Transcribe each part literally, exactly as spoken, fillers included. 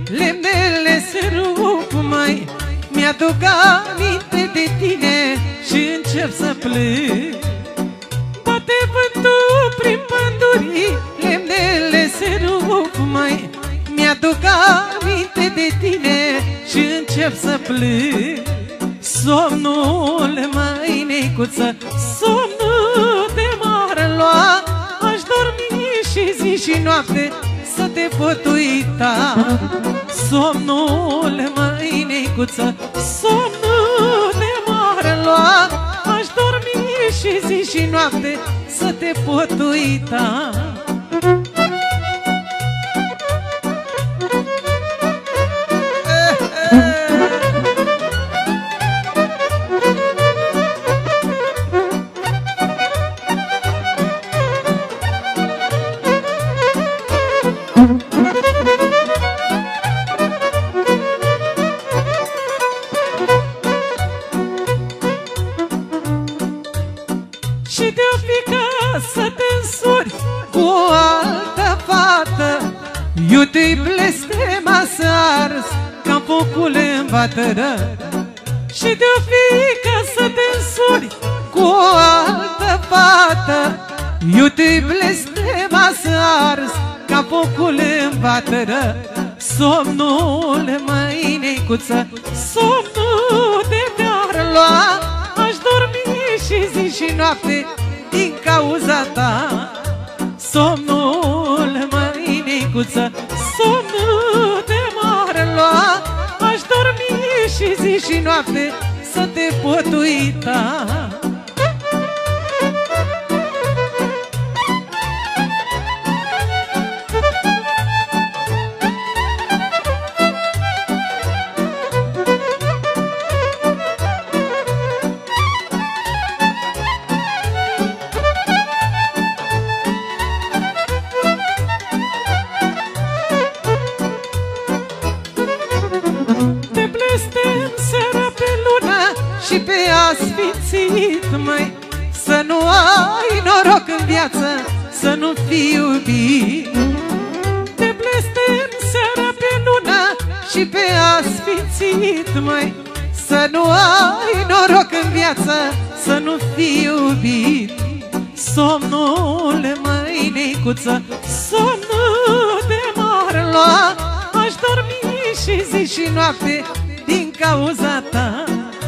lemnele se rup, mai mi-aduc aminte de tine și încep să plâng. Bate vântul prin păduri, lemnele se rup, mai mi-aduc aminte de tine și încep să plâng. Somnul, măi, neicuță, somnul de m-ar lua, aș dormi și zi și noapte să te pot uita. Somnul, măi, neicuță, somnul de m-ar lua, aș dormi și zi și noapte să te pot uita. Și de-o fi ca să te însori cu o altă fată, iute-i blestema să ars ca focul în vatră. Și de-o fi ca să te însori cu o altă fată, iute-i blestema să ars ca focul în vatră. Somnul, măi, neicuță, somnul de te-ar lua, aș dormi și zi și noapte din cauza ta. Somnul, măi, neicuță, somnul de m-ar lua, aș dormi și zi și noapte să te pot uita. Și pe asfințit, măi, să nu ai noroc în viață, să nu fii iubit. Te blestem seara pe lună și pe asfințit, măi, să nu ai noroc în viață, să nu fii iubit. Somnul, măi, neicuță, somnul de m-ar lua, aș dormi și zi și noapte din cauza ta.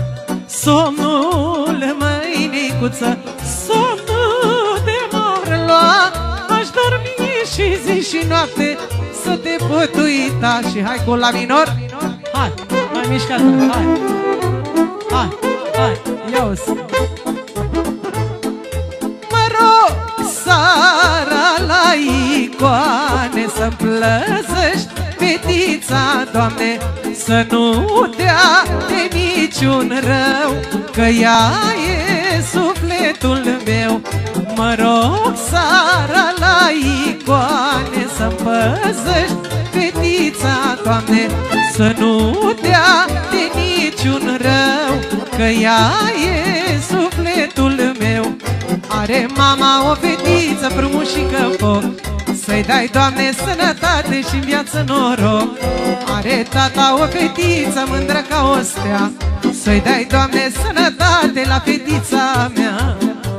Somnul, măi, neicuță, somnul de m-ar lua, aș dormi și zi și noapte să te pot uita. Și hai cu la minor. Hai, mai mișcat, hai. Hai, hai, ia-o-ți. Mă rog, sara la icoane să-mi plăzești fetița, Doamne, să nu dea de niciun rău, că ea e sufletul meu. Mă rog, sara la icoane să-mi păzești fetița, Doamne, să nu dea de niciun rău, că ea e sufletul meu. Are mama o fetiță frumușică foc, să-i dai, Doamne, sănătate și în viață noroc. Are tata o fetiță mândră ca o stea, să-i dai, Doamne, sănătate la fetița mea.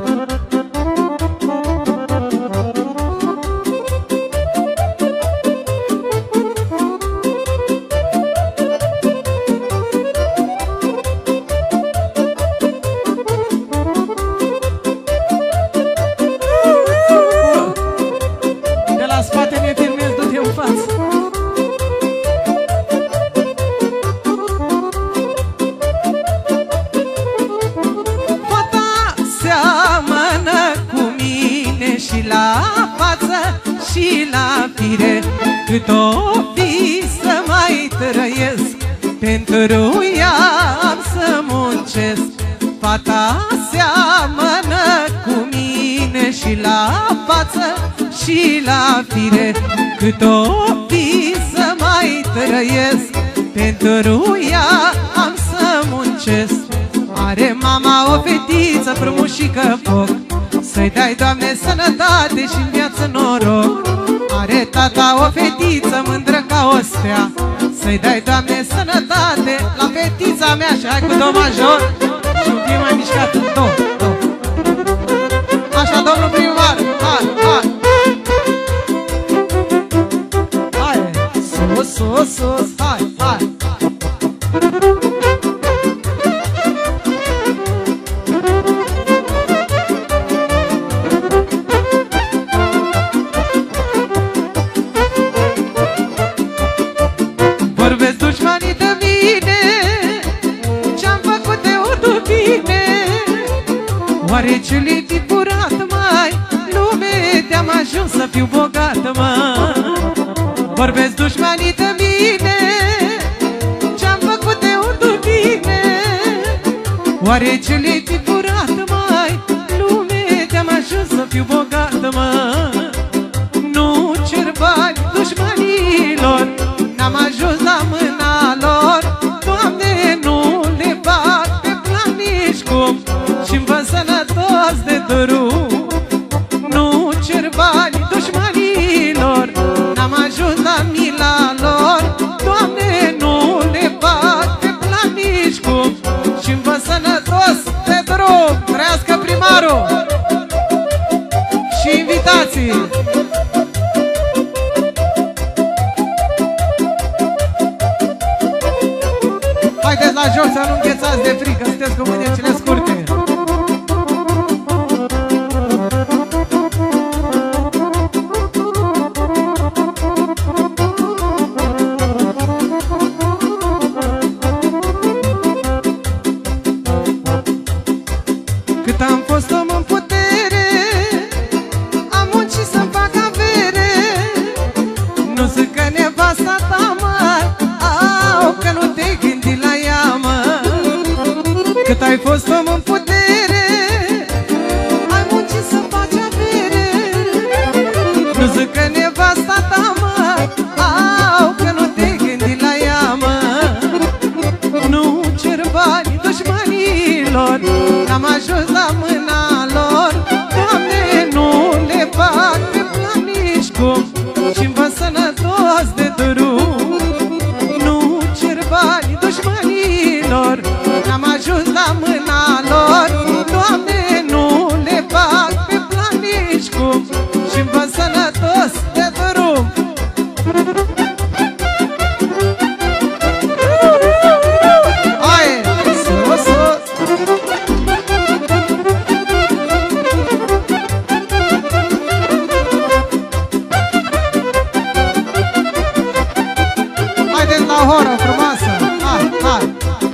Și la fire, cât o fi să mai trăiesc, pentru ea am să muncesc. Fata seamănă cu mine și la față și la fire, cât o fi să mai trăiesc, pentru ea am să muncesc. Are mama o fetiță frumușică foc, să-i dai, Doamne, sănătate și în viață noroc. Are tata o fetiță mândră ca o stea, să-i dai, Doamne, sănătate la fetița mea. Și hai cu do major și un pic mai mișcat în do, do. Așa, domnul primar, hai, hai. Hai, sus, sus, sus, hai, hai. Vorbesc dușmanii de mine, ce-am făcut de o bine. Oare ce le-ai fi furat, mai lume, te-am ajuns să fiu bogat, mă. Vorbesc dușmanii de mine, ce-am făcut de o bine. Oare ce le-ai fi furat, mai lume, te-am ajuns să fiu bogat, mă. Nu cer bani dușmanilor, n-am ajuns la mâna lor. Doamne, nu le bag pe plan nici cum, și-mi văd sănătos de drum. Nu cer bani dușmanilor, n-am ajuns la mila lor. Doamne, nu le bag pe plan nici cum, și-mi văd sănătos de drum. Trăiască primarul și invitații. Haideți la joc să nu înghețați de frică, sunteți cu mânecile scurte. Cât am fost om în putere, am muncit să-mi fac avere. Nu zic că nevasta ta, mă, au, că nu te gândi la ea, mă. Cât ai fost om în putere, ai muncit să faci avere. Nu zic că nevasta ta, mă, au, că nu te gândi la ea, mă. Nu cer bani dușmanilor, n-am ajuns la mâna lor. Doamne, nu le bag pe plan nici cum, și-mi văd sănătos de drum. Nu cer bani dușmanilor, n-am ajuns la mâna lor. Doamne, nu le bag pe plan nici cum, și-mi văd sănătos de drum. Hai, sus, sus. Haideți la horă frumoasă. Hai, hai.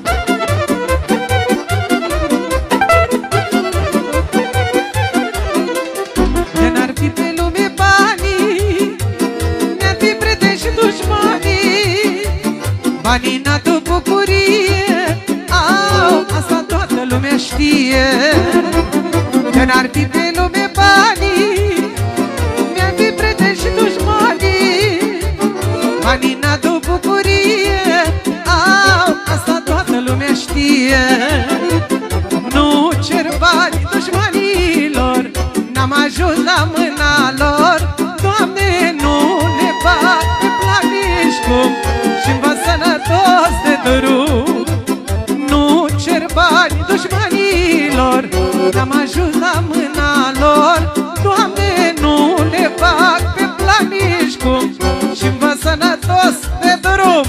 De n-ar fi pe lume banii, ne-ar fi prieteni și dușmanii. Banii n-adu bucurie, au, asta toată lumea știe. De n-ar fi pe lume banii, mi-ar fi prieteni și dușmanii. Banii n-adu bucurie, au, asta toată lumea știe. Nu cer bani dușmanilor, n-am ajuns la mâna lor. Doamne, nu le bag pe plan nici cum, și-mi văd sănătos de drum. Nu cer bani dușmanilor, n-am ajuns la mâna lor. Doamne, nu le bag pe plan nici cum, și-mi văd sănătos de drum.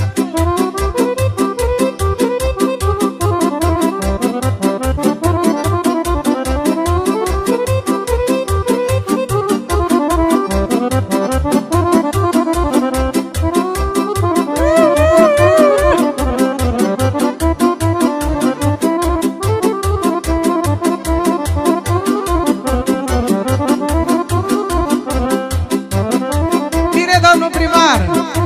Bine, domnul primar!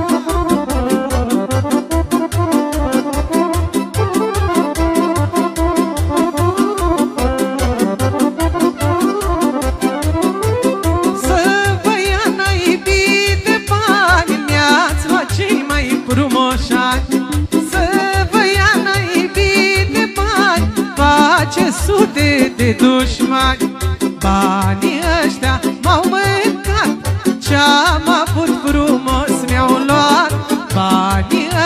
Să vă ia naibii de bani, mi-ați luat cei mai frumoși ani. Să vă ia naibii de bani, face sute de dușmani. Banii ăștia m-au mâncat, ce-am avut frumos mi-au luat. Banii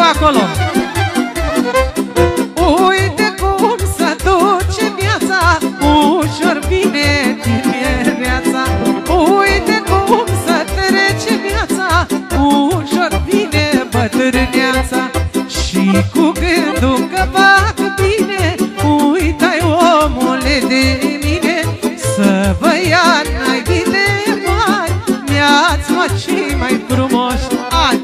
acolo. Uite cum se duce viața, ușor vine tinereața. Uite cum se trece viața, ușor vine bătrâneața. Și cu gândul că fac bine, uitai omule de mine, să vă ia naibii de mari, mi-ați luat cei mai frumoși ani.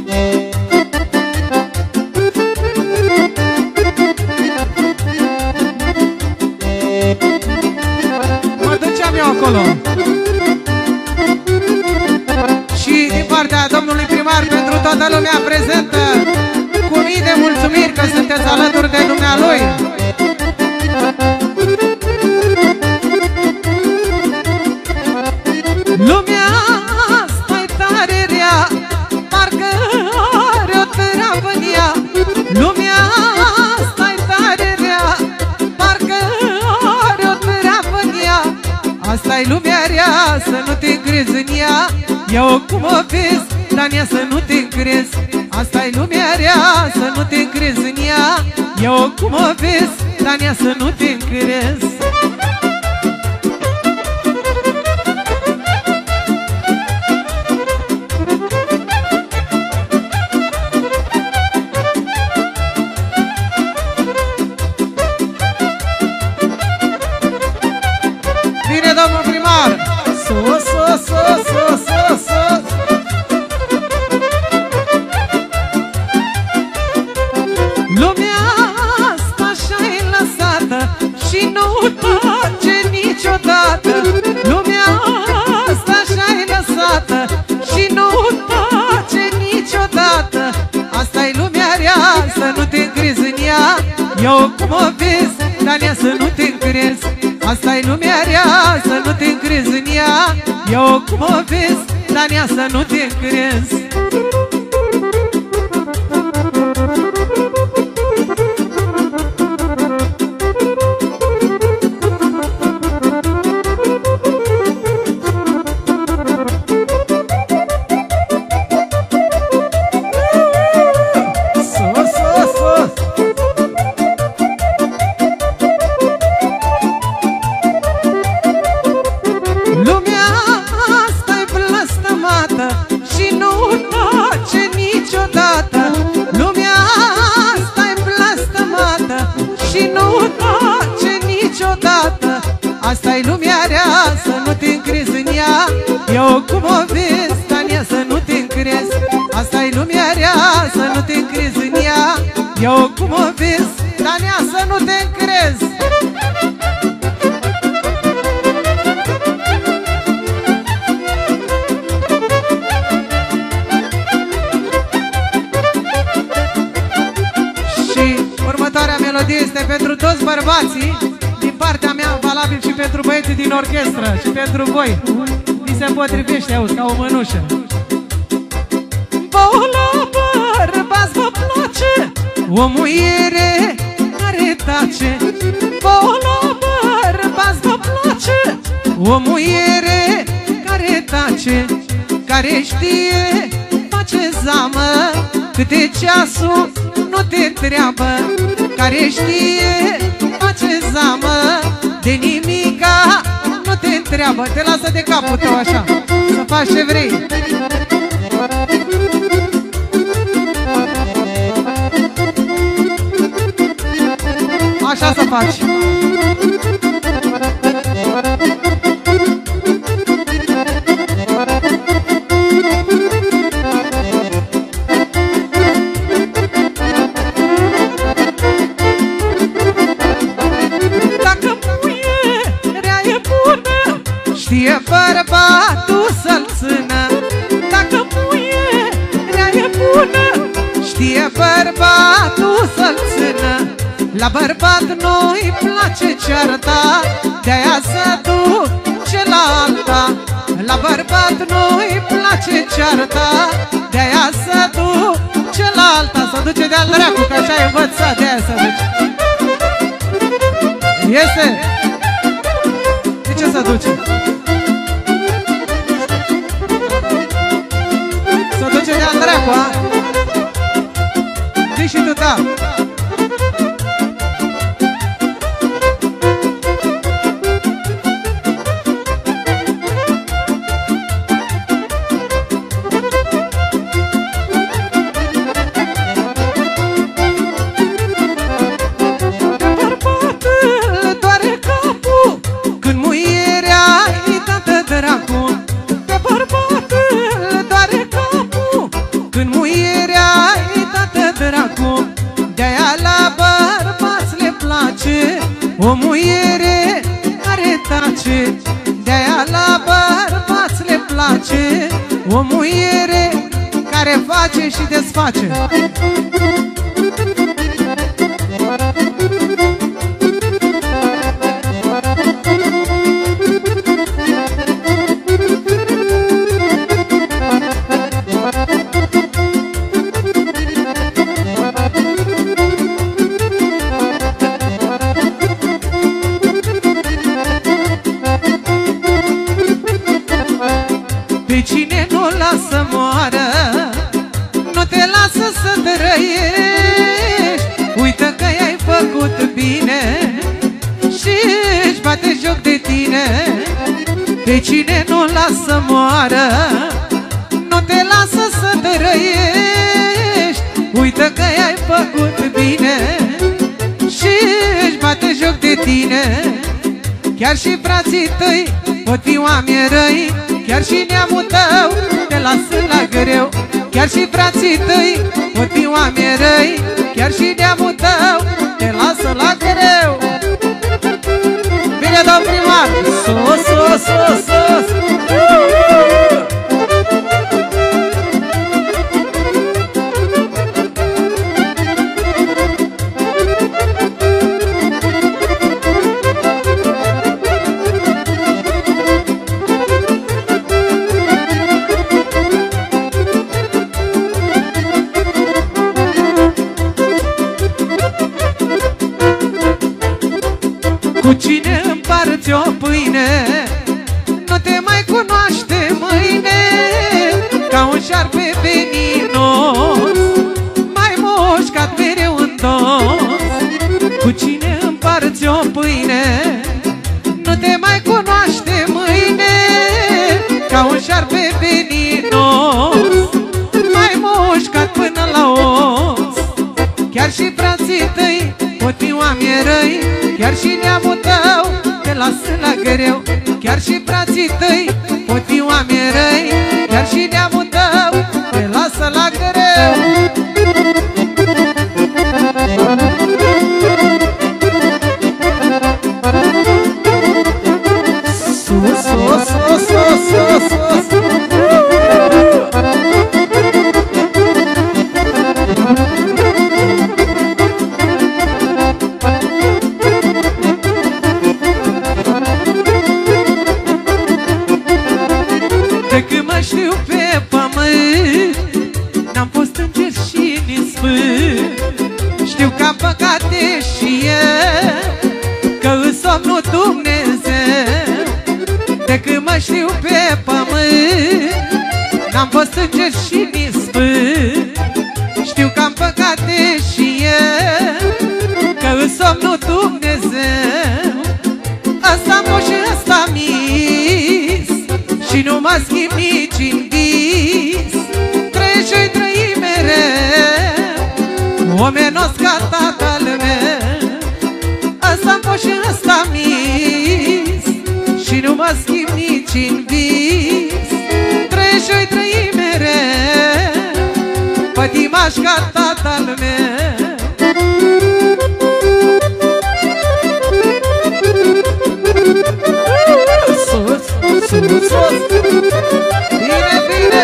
Mă duceam eu acolo. Și din partea domnului primar pentru toată lumea prezentă, cu mii de mulțumiri că sunteți alături de dumnealui. Lumea asta-i tare rea, parcă are o treabă în ea. Lumea asta-i tare rea, parcă are o treabă în ea. Asta-i lumea rea, să nu te încrezi în ea. Eu cum o vezi, dar în ea să nu te încrezi. Asta-i lumea rea, să nu te încrezi în ea. Eu cum o vezi, dar în ea să nu te încrezi. Vine domnul primar. Sus, sus, sus, sus, sus, sus. Lumea asta așa-i lăsată și nu tace niciodată. Lumea asta așa-i lăsată și nu tace niciodată. Asta-i lumea rea, să nu te încrezi în ea. Eu cum o vezi, dar în ea să nu te încrezi. Asta-i lumea rea, să nu te încrezi în ea. Eu cum o vezi, dar în ea să nu te încrezi. Asta-i lumea rea, să nu te încrezi în ea. Eu cum o vezi, dar în ea să nu te încrezi. Asta-i lumea rea, să nu te încrezi în ea. Eu cum o vezi, dar în ea să nu te încrezi. Și următoarea melodie este pentru toți bărbații. Din partea mea, valabil și pentru băieții din orchestră și pentru voi. Mi se potrivește, auzi, ca o mănușă. Vouă la bărbați vă place o muiere care tace. Vouă la bărbați vă place o muiere care tace, care știe, face zamă, câte ceasul nu te treabă, care știe, face zamă, de nimica nu te întreabă. Te lasă de capul tău așa, să faci ce vrei. Așa să faci. Știe bărbatul să-l țină. Dacă muierea e bună, știe bărbatul să-l țină. La bărbat nu-i place cearta, de-aia să duce la alta. La bărbat nu-i place cearta, de-aia să duce la alta. Să duce de-al dracu, că așa e învățat, de-aia să duce. Este? De ce să duce? Să duce de-al dracu, a? Când muierea e tată dracu, de-aia la bărbați le place o muiere care tace. De-aia la bărbați le place o muiere care face și desface. Pe cine nu lasă moară, nu te lasă să trăiești. Uită că i-ai făcut bine și își bate joc de tine. Pe cine nu lasă moară, nu te lasă să trăiești. Uită că i-ai făcut bine și își bate joc de tine. Chiar și frații tăi pot fi oameni răi, chiar și neamul tău te lasă la greu. Chiar și frații tăi pot fi oameni răi, chiar și neamul tău te lasă la greu. Bine, domn primar! Sus, sus, sus, sus! Cu cine împarți o pâine, nu te mai cunoaște mâine. Ca un șarpe veninos, mai mușcat mereu în dos. Cu cine împarți o pâine, nu te mai cunoaște mâine. Ca un șarpe veninos, mai mușcat până la os. Chiar și frații tăi pot fi oameni răi, chiar și neamul tău te lasă la greu. Chiar și frații tăi pot fi oameni răi, chiar și neamul tău te lasă la greu. Sus, sus, sus, sus, sus, sus. De când mă știu pe pământ, n-am fost înger și nici sfânt. Știu că am păcate și eu, că îs somnul Dumnezeu. De când mă știu pe pământ, n-am fost înger și nici sfânt. Știu că am păcate și eu, că îs somnul Dumnezeu. Asta moș și ăsta mis, și nu mă schimb nici în vis. Trăiești și trăi mereu, omenos ca tatăl meu. Ăsta-mi fost și ăsta mis, și nu mă schimb nici în vis. Trăiești și trăi mereu, pătimaș ca tatăl meu. Sus, sus, sus. Bine, bine.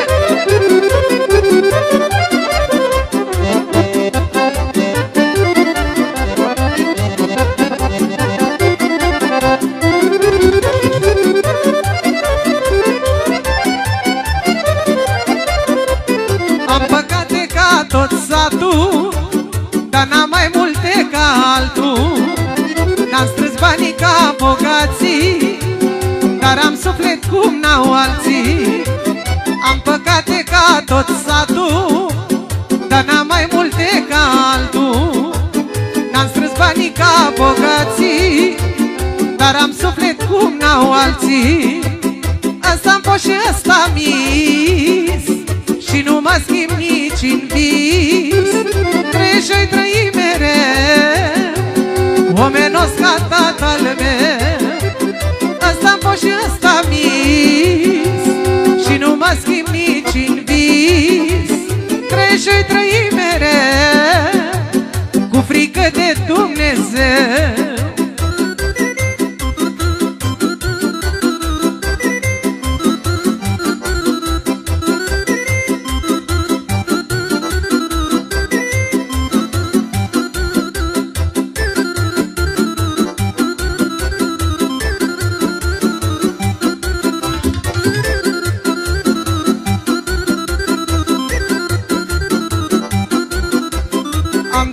Am păcate ca tot satul, dar n-am mai multe ca altul. N-am strâns banii ca bogații, dar am suflet cum n-au alții. Am păcate ca tot satul, dar n-am mai multe ca altul. N-am strâns banii ca bogații, dar am suflet cum n-au alții. Asta-mi fost și ăsta mis, și nu mă schimb nici în vis. Trăiești și trăi mereu, omenos ca tatăl meu. Asta-mi fost și ăsta mis, și nu mă schimb nici în vis.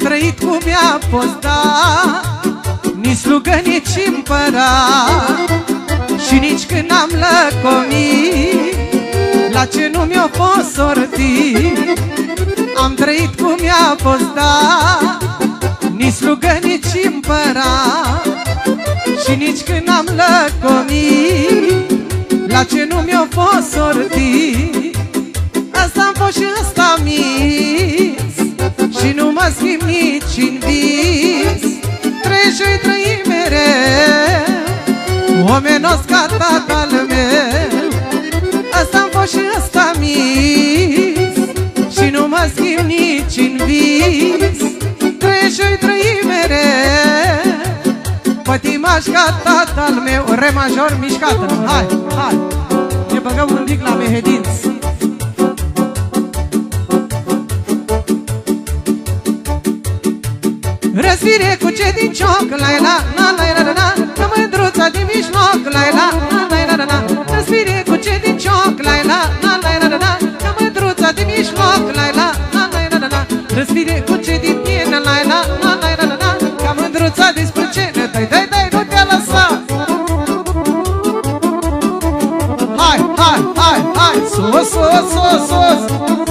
trăit cum mi-a fost, da, nici slugă, nici împărat, și nici când am lăcomit la ce nu mi-a fost sortit. Am trăit cum mi-a fost, da, nici slugă, nici împărat, și nici când am lăcomit la ce nu mi-a fost sortit. Asta-am fost și ăsta mis, și nu mă schimb nici în vis. Trăi și-i trăi mereu, omenos ca tatăl meu. Asta-am fost și ăsta mis, și nu mă schimb nici în vis. Trăi și-i trăi mereu, pătimaș ca tatăl meu. Re major mișcată, hai, hai, ne băgăm un pic la mehedinți. Răsfire cu ce din cioc, la-i-la, la-la-la-la-la, că mândruța din mijloc, la-i-la, la-la-la-la-la. Răsfire cu ce din cioc, la-i-la, la-la-la-la-la, că mândruța din mijloc, la-i-la, la-la-la-la-la. Răsfire cu ce din pienă, la-i-la, la-la-la-la-la, că mândruța din sprâncenă, dai, dai, dai, nu te-a lăsat. Hai, hai, hai, hai, sus, sus, sus, sus.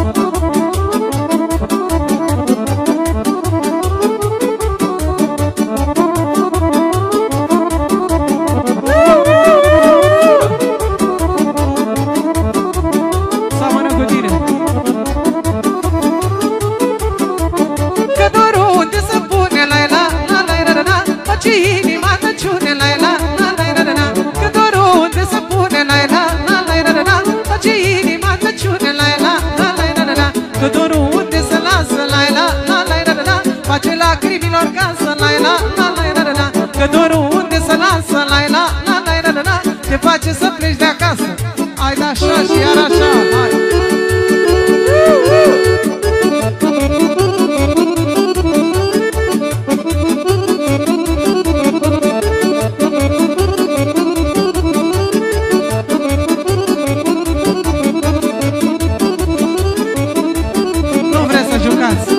Te face să pleci de acasă. Hai de așa și iar așa, hai. Nu vreți să jucați.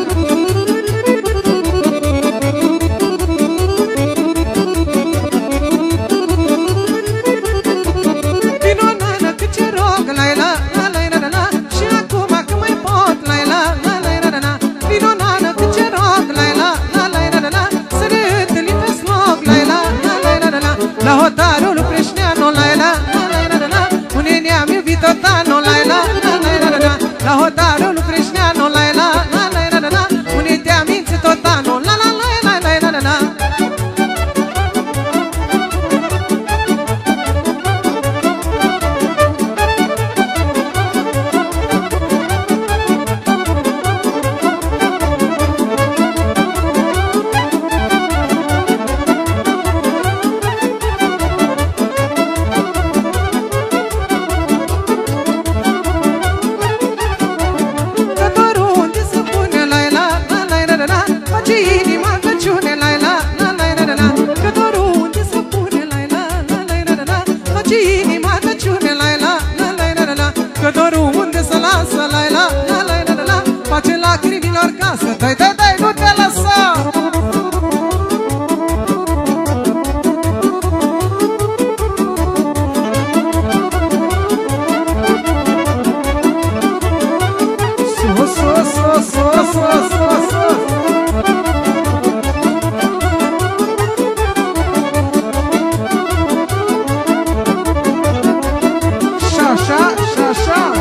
La hotarul Creșneanu, la la la la la la, unde te-a mințit tot anul, la la la la la la la. Dai, dai, dai, nu te lăsa! Sus, sus, sus, sus, sus, sus, sus. Și așa, și așa.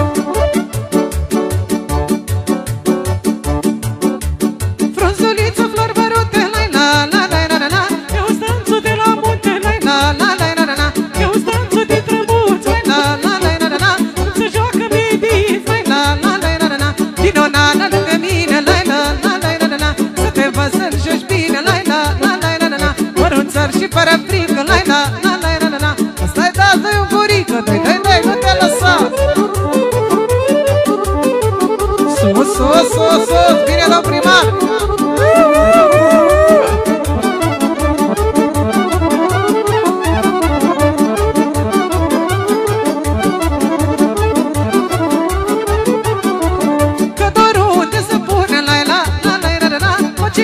Și fără frică, la la la la la la. Stai, da, dai un burică, dai, dai, dai, nu te lăsa. Sus, sus, sus, sus, bine, domn primar. Că dorul te se pune, la la la la la la.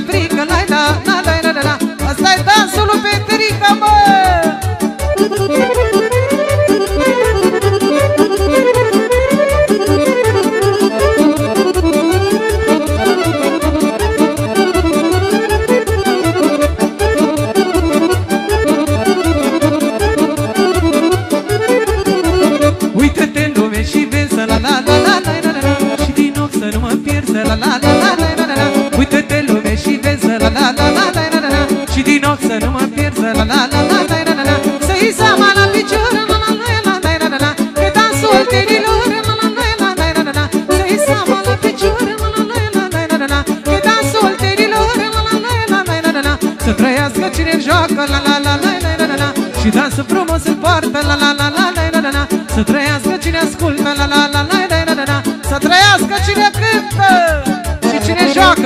frică, la la la la la la. Asta-i dansul lui Petrica, mă! Să nu mă pierd, la la la la la la la la. Să-i seama la picior, la la la la la la la la. Că dansul terilor, la la la la la la la la. Să-i seama la picior, la la la la la la la la. Că dansul terilor, la la la la la la la la. Să trăiască cine joacă, la la la la la la la. Și dansul frumos îl poartă, la la la la la la la. Să trăiască cine ascultă, la la la la la la la. Să trăiască cine cântă și cine joacă.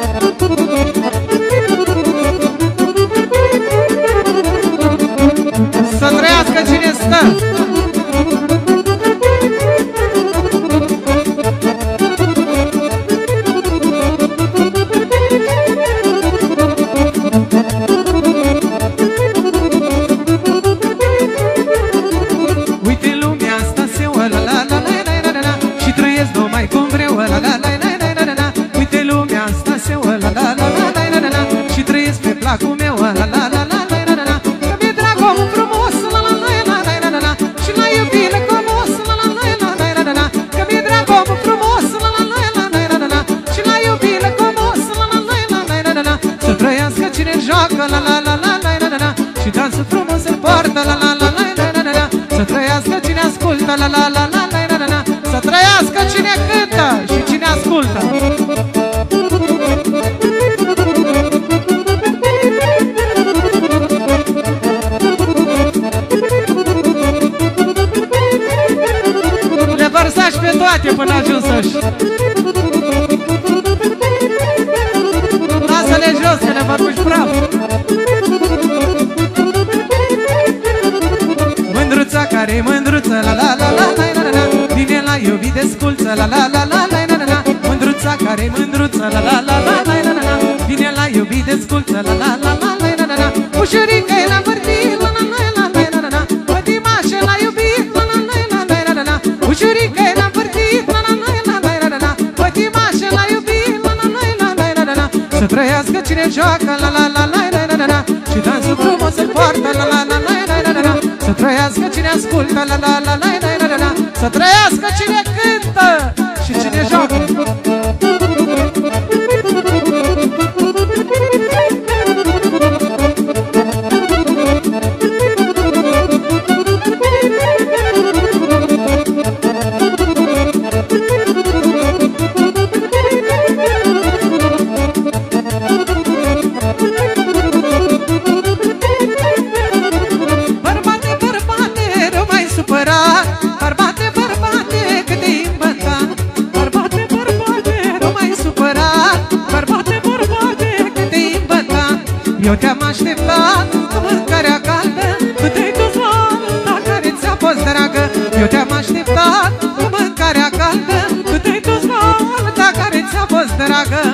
Să trăiască cine stă. Uite lumea asta se oa, la la la la la la la. Și trăiesc numai cum vreau, la la la la la la la. Uite lumea asta se oa, la la la la la la la. Și trăiesc pe placul meu, la la la la la la la. Că mi-e drag omul frumos, la la la la la la la. Și la iubire comos, la la la la la la la. Că mi-e drag omul frumos, la la la la la la la. Și la iubire comos, la la la la la la la. Să trăiască cine joacă, la la la la la la la. Și dansul frumos îl poartă, la la la la la la la. Să trăiască cine ascultă, la la la la la la la. Să trăiască cine cântă și cine ascultă. Le vărsași pe toate până ajunsăși. Lasă-le jos că le vărbuși praf. Mândruța care-i mândruță, la la la la la la la. Vine la iubit de sculță, la la la la la la la. Mândruța care-i mândruță, la la la la la la la. Vine la iubit de sculță, la la la la la la la. Ușurică-i la vârtit, la la la la la la la. Pătimașă la iubit, la la la la la la la. Ușurică-i la vârtit, la la la la la la la. Pătimașă la iubit, la la la la la la la. Să trăiască cine joacă, la la la la la la la. Și dansul frumos îl poartă, la la la la la la la. Să trăiască cine ascultă, la la la la la la la. Să trăiască cine cântă și cine joacă. Eu te-am așteptat cu mâncarea caldă, tu te-ai dus la alta care ți-a fost dragă. Eu te-am așteptat cu mâncarea caldă, tu te-ai dus la alta care ți-a fost dragă.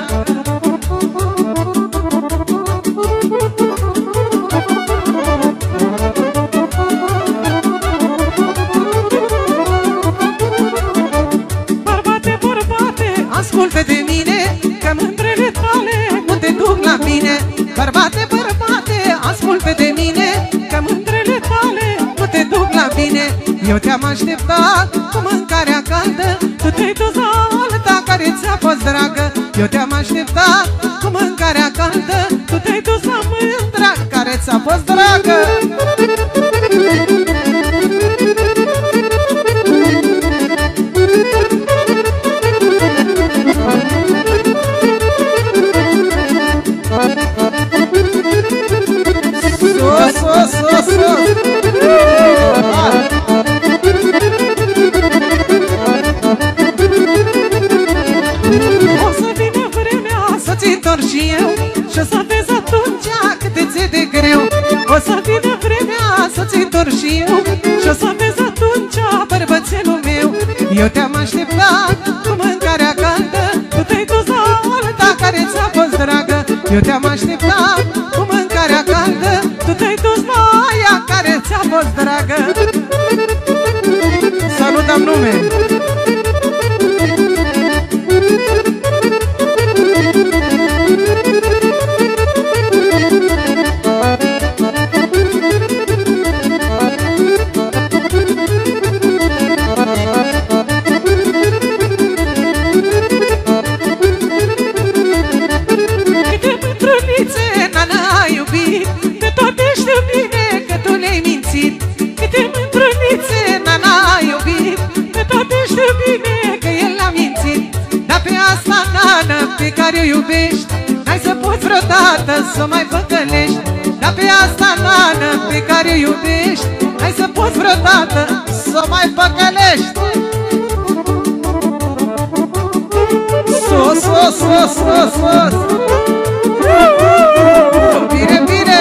Bărbate, bărbate, ascultă de mine, că mândrele tale nu te duc la bine. Bărbate, bărbate, ascultă de mine, că mândrele tale nu te duc la bine. Eu te-am așteptat cu mâncarea caldă, tu te-ai dus la alta care ți-a fost dragă. Eu te-am așteptat cu mâncarea caldă, tu te-ai dus la mândra care ți-a fost dragă. Sus, sus, sus, sus. O să vină vremea să-ți întorc și eu, și o să vezi atunci cât ți-e de greu. O să vină vremea să-ți întorc și eu, și o să vezi atunci, bărbățelul meu. Eu te-am așteptat cu mâncarea caldă, tu te-ai dus la alta care ți-a fost dragă. Eu te-am așteptat cu mâncarea caldă, tu te-ai dus maia care ți-a fost dragă. Salut, am nume! Pe care o iubești, n-ai să poți vreodată să mai păcălești. Dar pe asta, nană, pe care o iubești, n-ai să poți vreodată să mai păcălești. Sus, sus, sus, sus, sus. Bine, bine.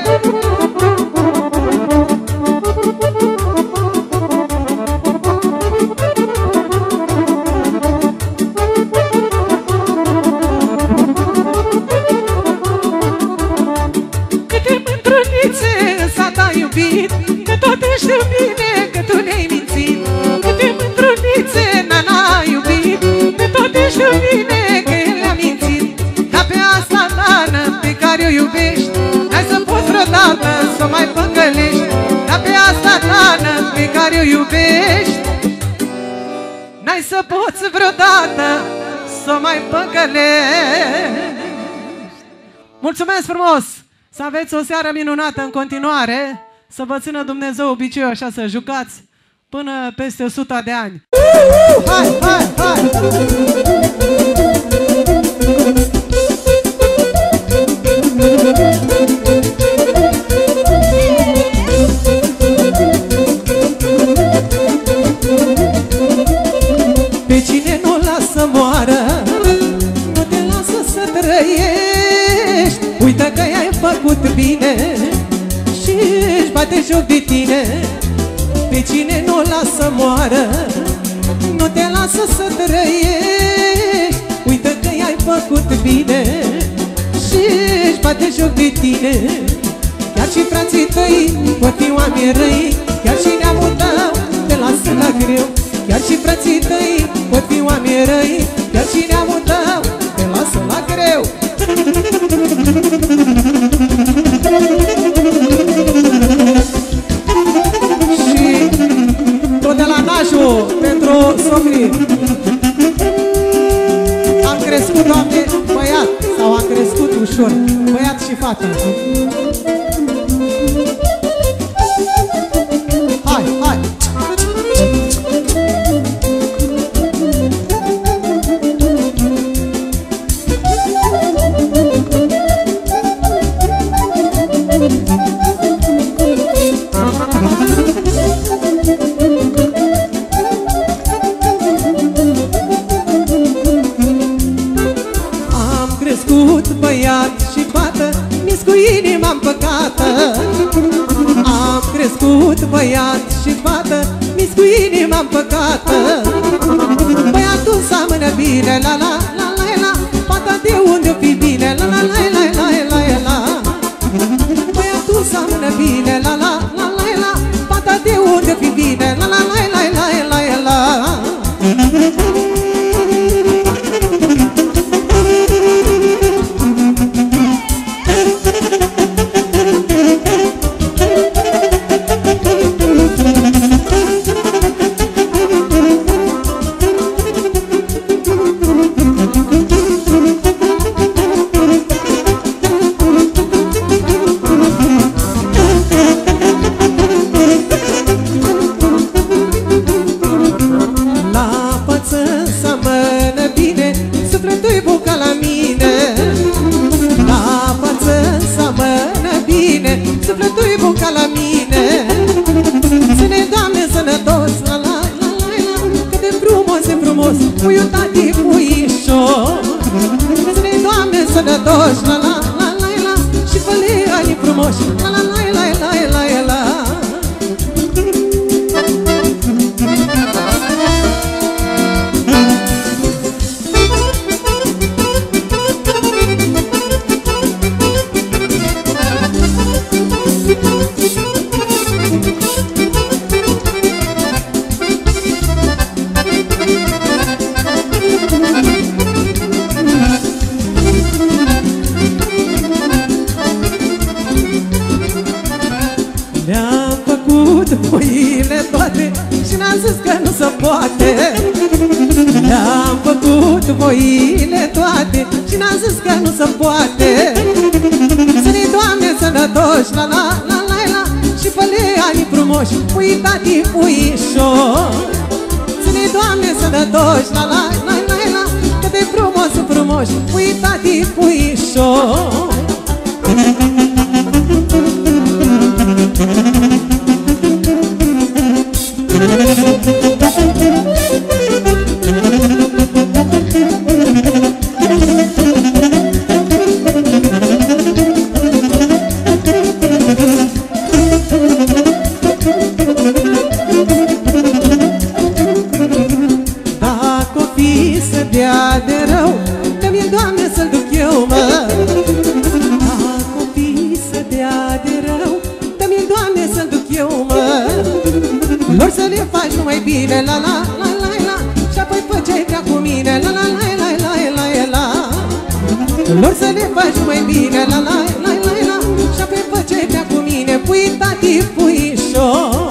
Că toate știu bine că tu ne-ai mințit. Câte mândrunițe n-a iubit, că toate știu bine că el le-a mințit. Dar pe asta, nană, pe care o iubești, n-ai să poți vreodată să mai păcălești. Dar pe asta, nană, pe care o iubești, n-ai să poți vreodată să mai păcălești. Mulțumesc frumos! Să aveți o seară minunată în continuare. Să vă țină Dumnezeu obiceiul așa să jucați până peste o sută de ani. Hai, hai, hai! Pe cine nu lasă moară, nu te lasă să trăiești. Uită că i-ai făcut bine și își bate joc de tine. Pe cine nu lasă moară, nu te lasă să trăiești. Uită că i-ai făcut bine și își bate joc de tine. Chiar și frații tăi pot fi oameni răi, chiar și neamul tău te lasă la greu. Chiar și frații tăi pot fi oameni răi, chiar și neamul tău te lasă la greu. Și tot de la nașul pentru socrii. Am crescut, Doamne, băiat, sau am crescut ușor, băiat și fată. Hai, hai! Băiat și fată, mi-s cu inima împăcată. Am crescut băiat și fată, mi-s cu inima împăcată. Băiatul seamănă bine, la la la la la, fata de unde-o fi bine, la la la la la la la. Băiatul seamănă bine, la la la la la, fata de unde-o fi bine, la la la la la la la. Sănătoși, la la la la la, și fă-le ani frumoși, la la la la la la la. zis că nu se poate. Le-am făcut voile toate și n-am zis că nu se poate. Să-ne Doamne sănătoși, la la la la la, și fă-le ani frumoși, pui tati, puișor. Să-ne Doamne sănătoși, la la la la la, cât de frumos, frumoși, pui tati, puișor. Dacă o fi să dea de rău, dă-mi, Doamne, să-l duc eu, mă. Dacă o fi să dea de rău, dă-mi, Doamne, să-l duc eu, mă. Lor să le faci numai bine, la la la la la, și apoi fă ce vrea cu mine, la la la la la la la la. Lor să le faci numai bine, la la la la la, și apoi fă ce vrea cu mine, pui tati, puișor.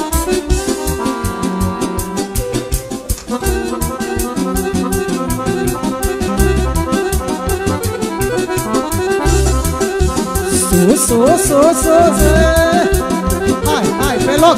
Sus, sus, sus, sus. Hai, hai, pe loc.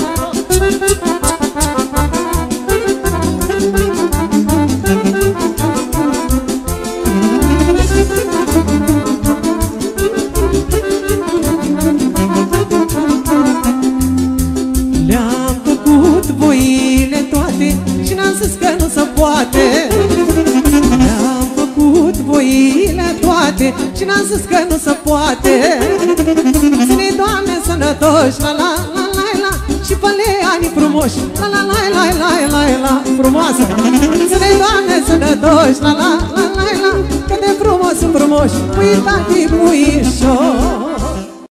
Le-am făcut voile toate și n-am zis că nu se poate. Le-am făcut voile toate și n-am zis că nu se poate. Ține, Doamne, sănătoși, la la la la la, și fă-le ani frumoși, la la la la la la la, frumoasă. Ține, Doamne, sănătoși, la la la la la, cât de frumos sunt frumoși, pui tati, puișor.